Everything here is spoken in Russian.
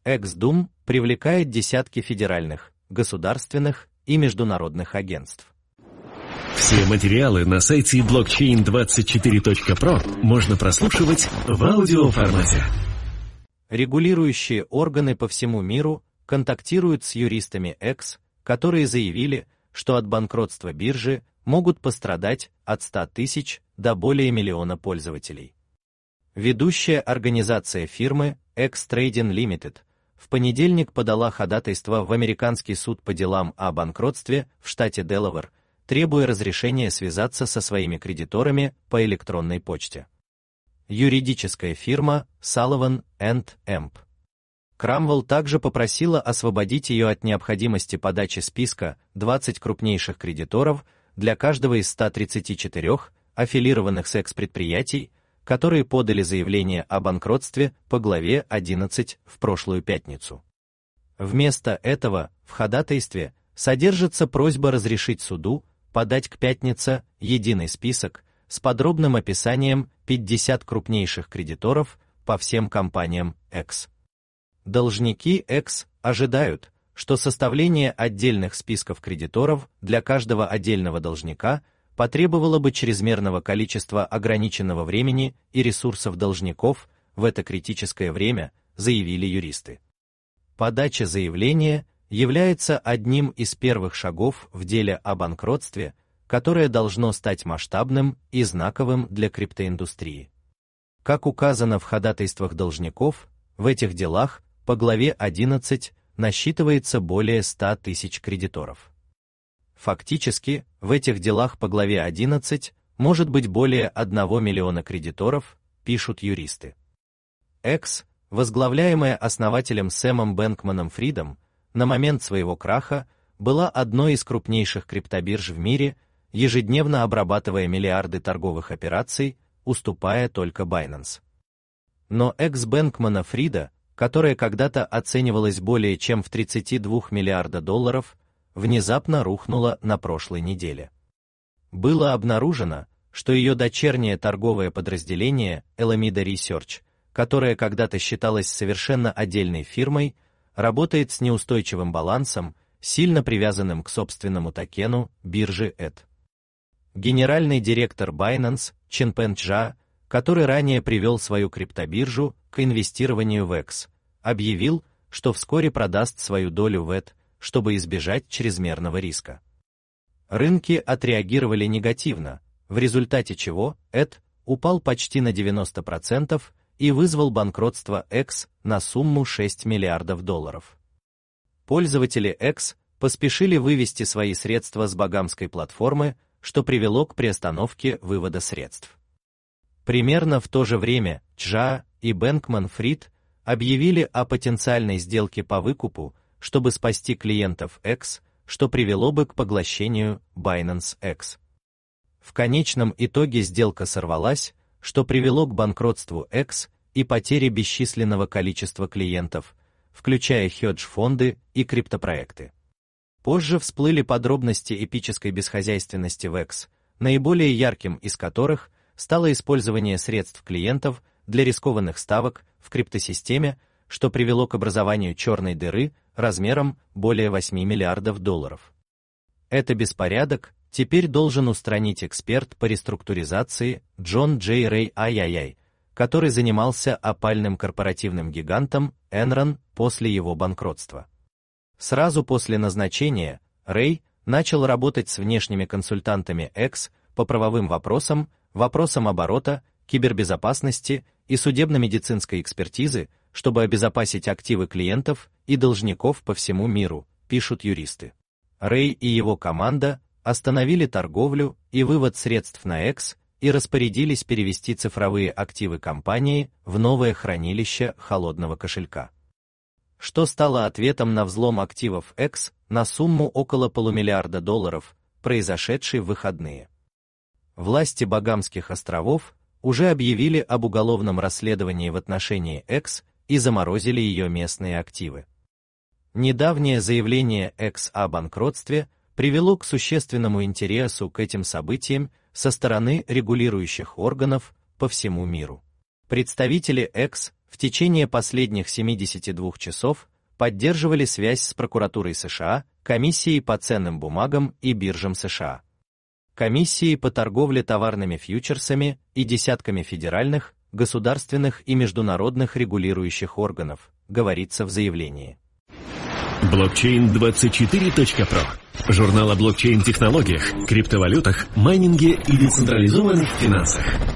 Экс-Дум привлекает десятки федеральных, государственных и международных агентств. Все материалы на сайте blockchain24.pro можно прослушивать в аудиоформате. Регулирующие органы по всему миру контактируют с юристами X, которые заявили, что от банкротства биржи могут пострадать от 100 тысяч до более миллиона пользователей. Ведущая организация фирмы X Trading Limited в понедельник подала ходатайство в американский суд по делам о банкротстве в штате Делавэр, требуя разрешения связаться со своими кредиторами по электронной почте. Юридическая фирма Sullivan & Emp Крамвелл также попросила освободить ее от необходимости подачи списка 20 крупнейших кредиторов для каждого из 134 аффилированных с X-предприятий, которые подали заявление о банкротстве по главе 11 в прошлую пятницу. Вместо этого в ходатайстве содержится просьба разрешить суду подать к пятнице единый список с подробным описанием 50 крупнейших кредиторов по всем компаниям X. Должники X ожидают, что составление отдельных списков кредиторов для каждого отдельного должника потребовало бы чрезмерного количества ограниченного времени и ресурсов должников в это критическое время, заявили юристы. Подача заявления является одним из первых шагов в деле о банкротстве, которое должно стать масштабным и знаковым для криптоиндустрии. Как указано в ходатайствах должников, в этих делах по главе 11 насчитывается более 100 тысяч кредиторов. Фактически, в этих делах по главе 11 может быть более 1 миллиона кредиторов, пишут юристы. X, возглавляемая основателем Сэмом Бэнкманом-Фридом, на момент своего краха была одной из крупнейших криптобирж в мире, ежедневно обрабатывая миллиарды торговых операций, уступая только Binance. Но X Бэнкмана-Фрида, которая когда-то оценивалась более чем в 32 миллиарда долларов, внезапно рухнула на прошлой неделе. Было обнаружено, что ее дочернее торговое подразделение Alameda Research, которое когда-то считалось совершенно отдельной фирмой, работает с неустойчивым балансом, сильно привязанным к собственному токену биржи ETH. Генеральный директор Binance Ченпен Чжа, который ранее привел свою криптобиржу к инвестированию в X, объявил, что вскоре продаст свою долю в ETH, чтобы избежать чрезмерного риска. Рынки отреагировали негативно, в результате чего ETH упал почти на 90% и вызвал банкротство X на сумму 6 миллиардов долларов. Пользователи X поспешили вывести свои средства с багамской платформы, что привело к приостановке вывода средств. Примерно в то же время Чжа и Бэнкман-Фрид объявили о потенциальной сделке по выкупу, чтобы спасти клиентов X, что привело бы к поглощению Binance X. В конечном итоге сделка сорвалась, что привело к банкротству X и потере бесчисленного количества клиентов, включая хедж-фонды и криптопроекты. Позже всплыли подробности эпической бесхозяйственности в X, наиболее ярким из которых стало использование средств клиентов для рискованных ставок в криптосистеме, что привело к образованию черной дыры размером более 8 миллиардов долларов. Это беспорядок теперь должен устранить эксперт по реструктуризации Джон Джей Рэй Ай-Яй-Яй, который занимался опальным корпоративным гигантом Enron после его банкротства. Сразу после назначения Рэй начал работать с внешними консультантами X по правовым вопросам, вопросам оборота, кибербезопасности и судебно-медицинской экспертизы, чтобы обезопасить активы клиентов и должников по всему миру, пишут юристы. Рэй и его команда остановили торговлю и вывод средств на X и распорядились перевести цифровые активы компании в новое хранилище холодного кошелька. Что стало ответом на взлом активов X на сумму около полумиллиарда долларов, произошедший в выходные. Власти Багамских островов уже объявили об уголовном расследовании в отношении X и заморозили ее местные активы. Недавнее заявление X о банкротстве привело к существенному интересу к этим событиям со стороны регулирующих органов по всему миру. Представители X в течение последних 72 часов поддерживали связь с прокуратурой США, Комиссией по ценным бумагам и биржам США, Комиссией по торговле товарными фьючерсами и десятками федеральных, государственных и международных регулирующих органов, говорится в заявлении. Blockchain24.pro. Журнал о блокчейн-технологиях, криптовалютах, майнинге и децентрализованных финансах.